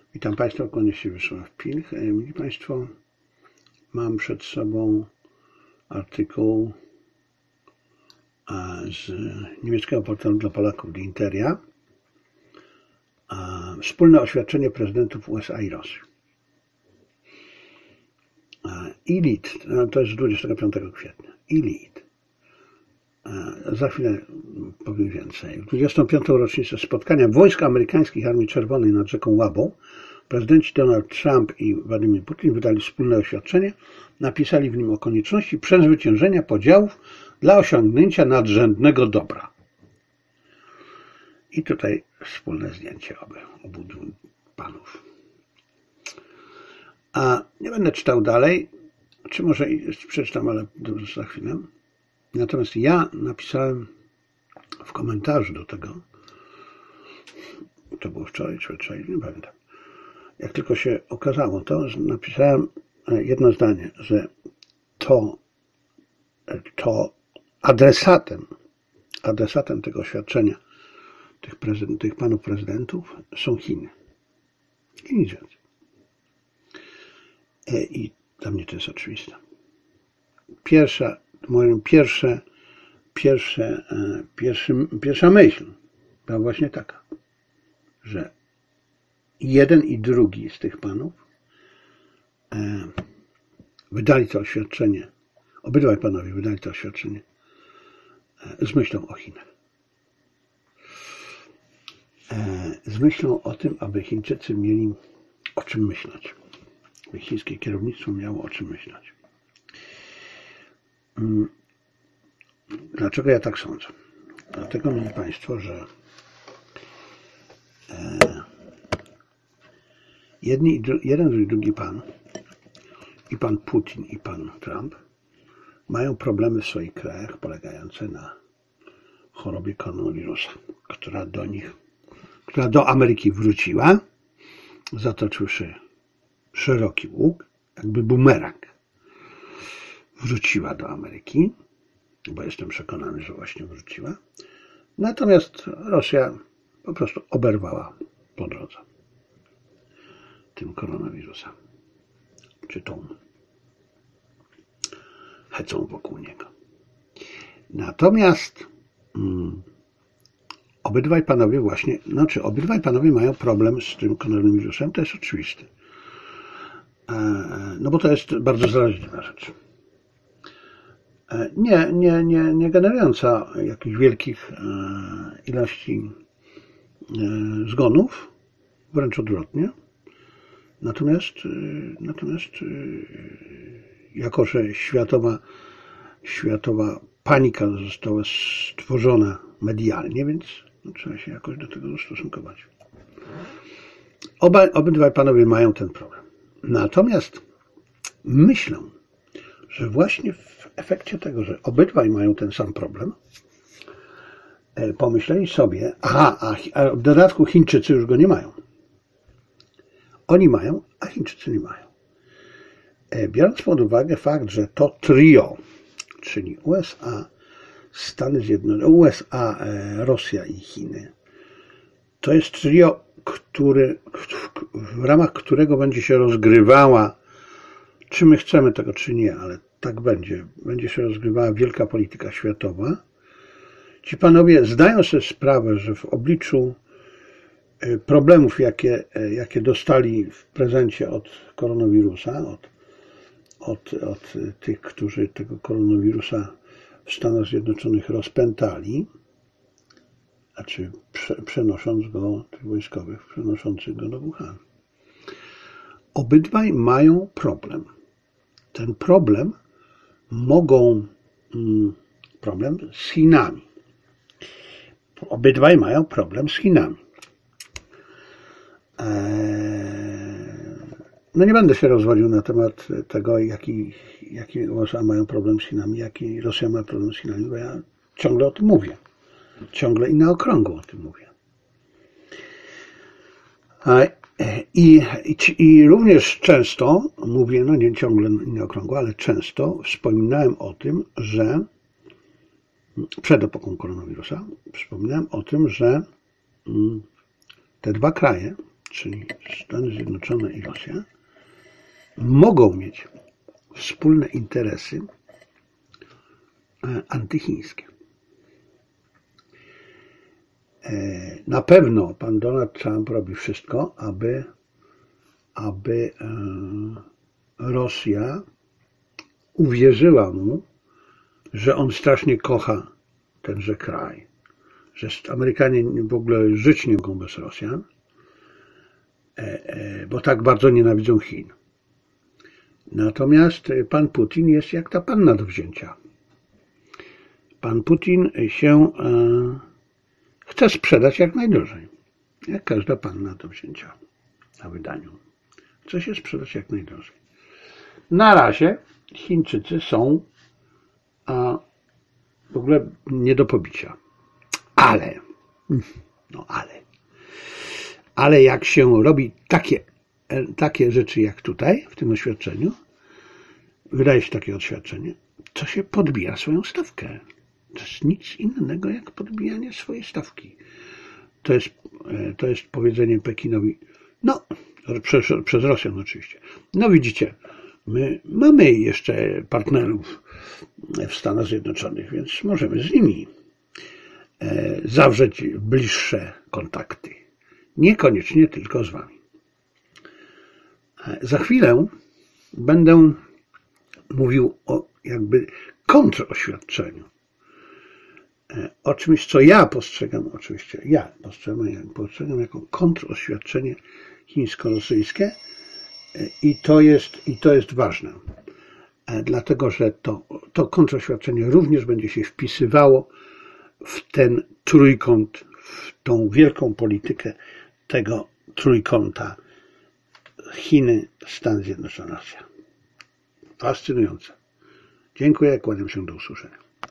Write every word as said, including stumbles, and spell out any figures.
Witam Państwa, kłaniam się Wiesław Pilch. Mili Państwo, mam przed sobą artykuł z niemieckiego portalu dla Polaków Die Interia. Wspólne oświadczenie prezydentów U S A i Rosji. Elite, to jest z dwudziestego piątego kwietnia. Elite. Za chwilę powiem więcej. W dwudziestą piątą rocznicę spotkania wojsk amerykańskich Armii Czerwonej nad rzeką Łabą prezydenci Donald Trump i Władimir Putin wydali wspólne oświadczenie. Napisali w nim o konieczności przezwyciężenia podziałów dla osiągnięcia nadrzędnego dobra. I tutaj wspólne zdjęcie obu, obu panów. A nie będę czytał dalej, czy może przeczytam, ale za chwilę. Natomiast ja napisałem w komentarzu do tego, to było wczoraj, czy wczoraj, nie pamiętam. Jak tylko się okazało to, napisałem jedno zdanie, że to, to adresatem, adresatem tego oświadczenia tych, prezydent, tych panów prezydentów są Chiny. I nic więcej. I dla mnie to jest oczywiste. Pierwsza, moją pierwsze, pierwsze, pierwszy, pierwsza myśl była właśnie taka, że jeden i drugi z tych panów e, wydali to oświadczenie, obydwaj panowie wydali to oświadczenie e, z myślą o Chinach. E, z myślą o tym, aby Chińczycy mieli o czym myśleć. Aby chińskie kierownictwo miało o czym myśleć. Dlaczego ja tak sądzę? Dlatego, mieli Państwo, że e, jedni i dru, jeden i drugi pan, i pan Putin, i pan Trump, mają problemy w swoich krajach polegające na chorobie koronawirusa, która do nich, która do Ameryki wróciła, zatoczywszy szeroki łuk, jakby bumerang. Wróciła do Ameryki, bo jestem przekonany, że właśnie wróciła. Natomiast Rosja po prostu oberwała po drodze tym koronawirusem, czy tą hecą wokół niego. Natomiast mm, obydwaj panowie właśnie, znaczy obydwaj panowie mają problem z tym koronawirusem, to jest oczywiste. E, no bo to jest bardzo zaraźliwa rzecz. Nie, nie, nie, nie generująca jakichś wielkich ilości zgonów, wręcz odwrotnie. Natomiast, natomiast jako że światowa, światowa panika została stworzona medialnie, więc no, trzeba się jakoś do tego ustosunkować. Oba, obydwaj panowie mają ten problem. Natomiast myślę, że właśnie w efekcie tego, że obydwaj mają ten sam problem, pomyśleli sobie, aha, a w dodatku Chińczycy już go nie mają. Oni mają, a Chińczycy nie mają. Biorąc pod uwagę fakt, że to trio, czyli U S A, Stany Zjednoczone, U S A, Rosja i Chiny, to jest trio, który, w ramach którego będzie się rozgrywała, czy my chcemy tego, czy nie, ale tak będzie. Będzie się rozgrywała wielka polityka światowa. Ci panowie zdają sobie sprawę, że w obliczu problemów, jakie, jakie dostali w prezencie od koronawirusa, od, od, od tych, którzy tego koronawirusa w Stanach Zjednoczonych rozpętali, znaczy prze, przenosząc go, tych wojskowych, przenoszących go do Wuhan. Obydwaj mają problem. Ten problem mogą, problem z Chinami. Obydwaj mają problem z Chinami. No nie będę się rozwodził na temat tego, jaki, jaki U S A mają problem z Chinami, jaki Rosja ma problem z Chinami, bo ja ciągle o tym mówię. Ciągle i na okrągło o tym mówię. I, i, I również często mówię, no nie ciągle nie okrągło, ale często wspominałem o tym, że przed epoką koronawirusa wspominałem o tym, że te dwa kraje, czyli Stany Zjednoczone i Rosja, mogą mieć wspólne interesy antychińskie. Na pewno pan Donald Trump robi wszystko, aby, aby Rosja uwierzyła mu, że on strasznie kocha tenże kraj, że Amerykanie w ogóle żyć nie mogą bez Rosjan, bo tak bardzo nienawidzą Chin. Natomiast pan Putin jest jak ta panna do wzięcia. Pan Putin się e, chce sprzedać jak najdrożej, jak każda panna do wzięcia na wydaniu. Chce się sprzedać jak najdrożej. Na razie Chińczycy są a, w ogóle nie do pobicia. Ale, no ale, ale jak się robi takie, takie rzeczy jak tutaj, w tym oświadczeniu, wydaje się takie oświadczenie, to się podbija swoją stawkę. To jest nic innego jak podbijanie swojej stawki. To jest, to jest powiedzenie Pekinowi, no, przez, przez Rosjan oczywiście. No widzicie, my mamy jeszcze partnerów w Stanach Zjednoczonych, więc możemy z nimi zawrzeć bliższe kontakty. Niekoniecznie tylko z wami. Za chwilę będę mówił o jakby kontroświadczeniu. O czymś, co ja postrzegam, oczywiście ja postrzegam, postrzegam jako kontroświadczenie chińsko-rosyjskie i to jest, i to jest ważne. Dlatego, że to, to kontroświadczenie również będzie się wpisywało w ten trójkąt, w tą wielką politykę tego trójkąta Chiny, Stany Zjednoczone, Rosja. Fascynujące. Dziękuję, kłaniam się, do usłyszenia.